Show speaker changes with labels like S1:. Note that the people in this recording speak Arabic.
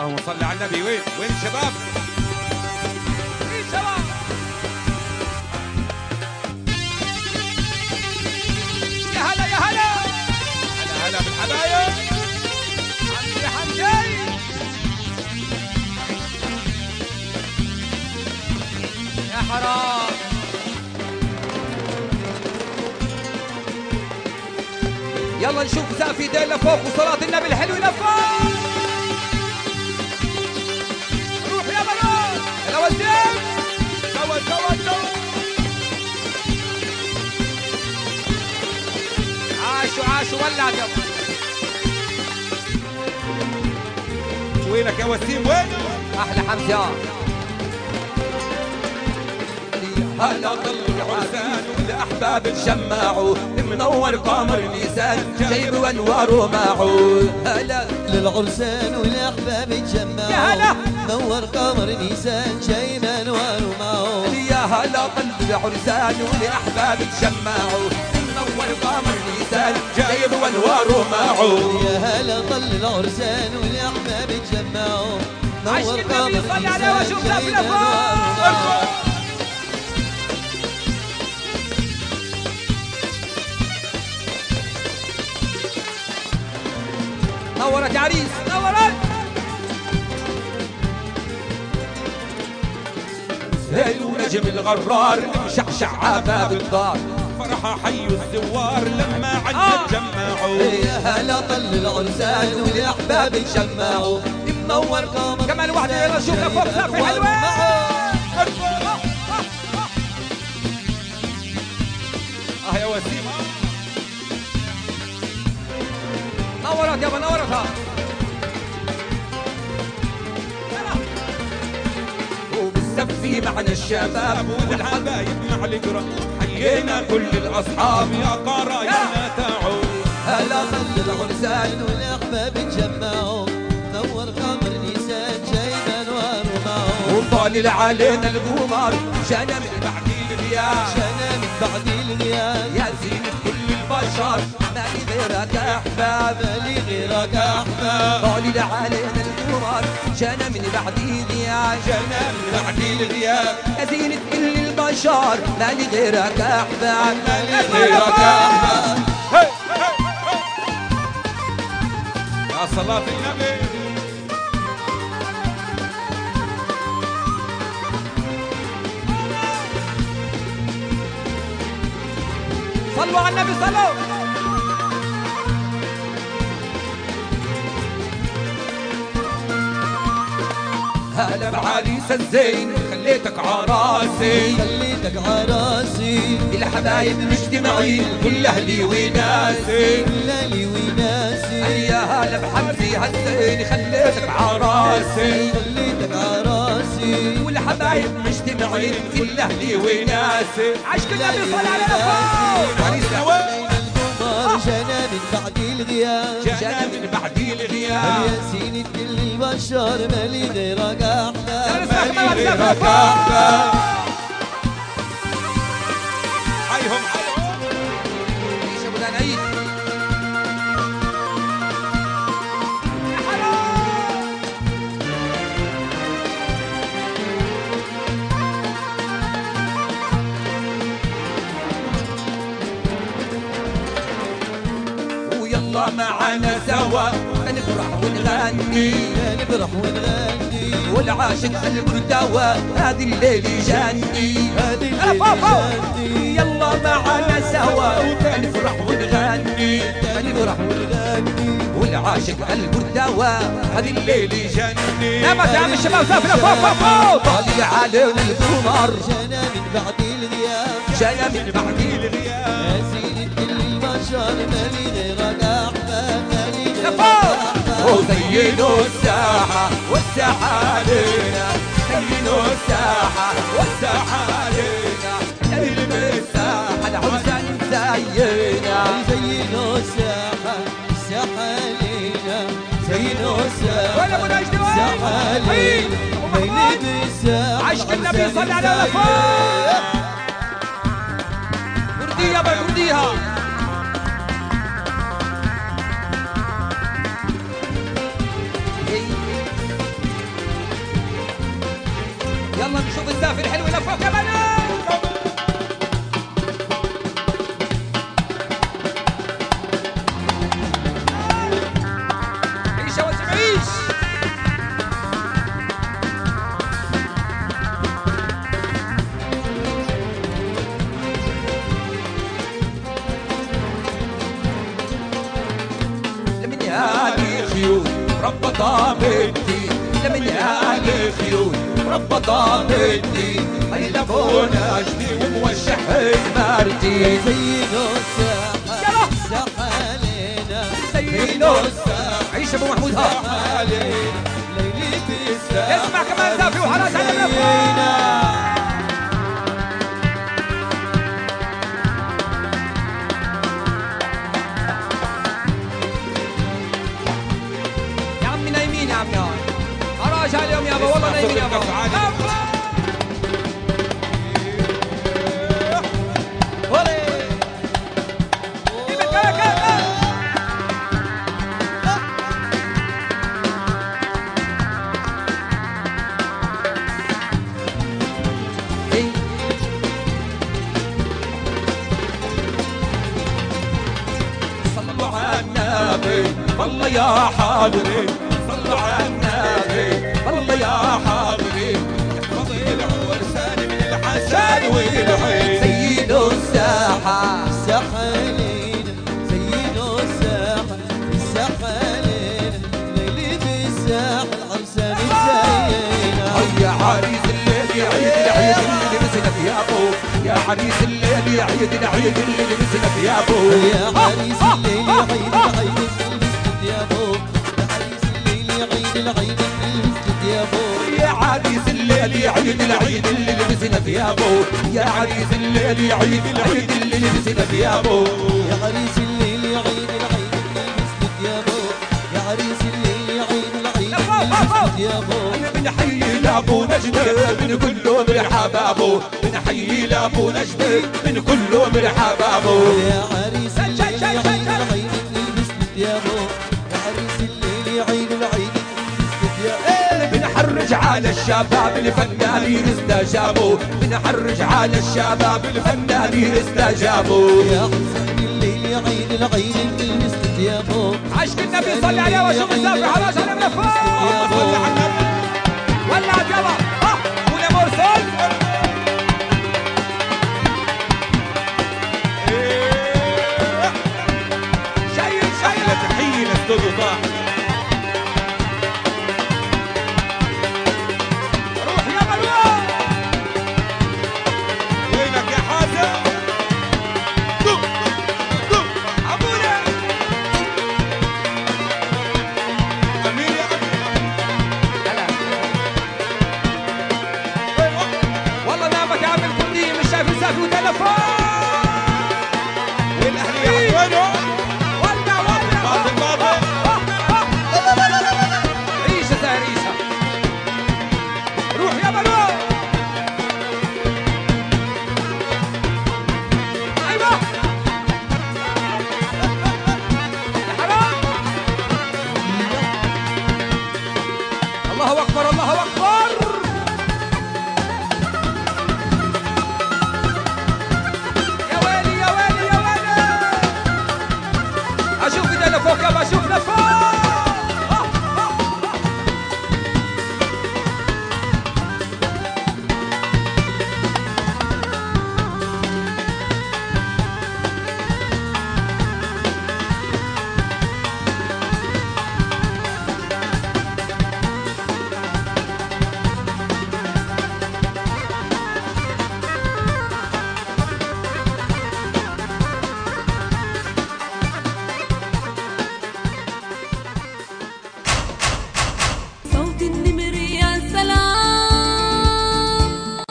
S1: اللهم صل على النبي. وين الشباب؟ شباب يا هلا يا هلا هلا هلا بالحبايب. حمدي حمدي يا حرام. يلا نشوف سقف ايدين لفوق وصلاة النبي الحلو لفوق. روح يا بنات يا وزير. سوا سوا سوا. عاشوا عاشوا ولعت يا وينك يا وسيم؟ وين احلى حمزه؟ هلا طل العرسان والاحباب تجمعوا، منور قمر نيسان جايب وانواره معه.
S2: هلا للعرسان والاحباب تجمعوا، منور قمر نيسان جايب انواره معه.
S1: يا هلا طل العرسان والاحباب تجمعوا، منور قمر نيسان جايب وانواره معه.
S2: يا هلا طل العرسان والاحباب تجمعوا، منور قمر نيسان جايب انواره معه.
S1: نورت يا عريس نورت. زين ونجم الغرار مشعشع عباب الدار، فرحة حي الزوار لما عدنا تجمعوا.
S2: يا هلا طل العرسان والاحباب تجمعوا، منور قمر
S1: كمان واحدة. يلا شوفنا فوق سقف حلوة. يا وسيم نورت يابا نورتها. وبالسفي معنا الشباب والحبايب مع القرى، حيينا كل الاصحاب يا قرايبنا تعود.
S2: هلا طل العرسان والاحباب تجمعوا، نور قمر نيسان جايب انواره معه.
S1: وطالع علينا القمر جانا من بعد الغياب،
S2: جانا من بعد الغياب.
S1: يا زينة كل البشر مالي غيرك احباب،
S2: مالي غيرك احباب.
S1: طالع علينا القمر جانا من بعد الغياب، جانا من بعد الغياب. يا زينة كل البشر مالي غيرك احباب، مالي غيرك احباب. يا صلاة النبي. صلوا على النبي صلوا. هلا بعريس الزين خليتك عراسي،
S2: خليتك عراسي.
S1: الحبايب مجتمعين كل اهلي وناسي،
S2: كل اهلي وناسي.
S1: يا هلا بحمزي هالزين خليتك عراسي،
S2: خليتك عراسي.
S1: والحبايب مجتمعين كل اهلي وناسي. عشق النبي صلى على فوق. عريسنا وين؟
S2: القمر جانا من بعد الغياب،
S1: جانا من بعد الغياب.
S2: يا زينة كل البشر مالي غيرك احباب،
S1: مالي غيرك احباب. حيهم حيهم عيش ابو دنايد. ويلا معانا سوا نفرح ونغني،
S2: نفرح ونغني.
S1: والعاشق قلبه دواء هذه الليل يجني،
S2: هذه الليل يجني.
S1: يلا معانا سوا نفرح ونغني،
S2: نفرح ونغني.
S1: والعاشق قلبه دواء هذه الليل يجني. نامت يا عم الشباب سافرة فوق فوق فوق. طالع علينا القمر
S2: جانا من بعد الغياب،
S1: جانا من بعد الغياب.
S2: يا زينة كل البشر مالي غيرك احباب، مالي غيرك
S1: فوق.
S2: احباب.
S1: وزينوا الساحة والساحة علينا، زينوا الساحة والساحة علينا، نلبس الساحة العرسان زينا.
S2: زينوا الساحة الساحة علينا، زينوا الساحة الساحة علينا. نلبس الساحة
S1: عشق النبي صلى على فوق. ورديها برديها. يلا نشوف الزاف الحلو لفوق كمان. عيش يا وسيم عيش. لمن يالي خيول ربطها بدي، لمن يالي خيول ربطها بدي، حيلفونا اجدي وموشح مرتي.
S2: زينو الساحة ساحة علينا،
S1: زينو عيش ابو محمود ها
S2: علينا ليلي في الساحة.
S1: اسمع كمان زافي وحراس على النفس. يا عمي حراج عليهم يابا والله نايمين يابا. صلوا على النبي والله يا حاضرين، صلوا على النبي والله يا حاضرين، احفظ العرسان من الحسد والعين. زينوا الساحة
S2: الساحة علينا، زينو الساحة الساحة علينا ليلي في الساحة العرسان زينا.
S1: يا عريس الليل يا عيد العيد اللي لبسنا ثيابه، يا عريس الليل يا عيد العيد اللي لبسنا ثيابه.
S2: يا عريس الليل يا عيد العيد اللي لبسنا ثيابه، يا عريس الليل يا عيد العيد اللي لبسنا ثيابه.
S1: يا عريس الليل يا عيد العيد اللي لبسنا ثيابه، يا عريس الليل يا عيد العيد اللي لبسنا ثيابه.
S2: يا عريس الليل يا عيد العيد اللي لبسنا ثيابه، يا عريس الليل يا عيد العيد اللي لبسنا ثيابه.
S1: بنحيي لابو نجدة من كله من حبابه، بنحيي لابو نجدة من كله من حبابه.
S2: يا عريس الليل يا عيد العيد اللي لبسنا ثيابه، يا عريس الليل يا عيد العيد اللي لبسنا ثيابه.
S1: بنحرج على الشباب الفنانين استجابوا، بنحرج على الشباب الفنانين استجابوا.
S2: يا حسن الليل يا عيد العيد اللي لبسنا ثيابه،
S1: عشق النبي صلي عليه وسلم. حراج على النفس.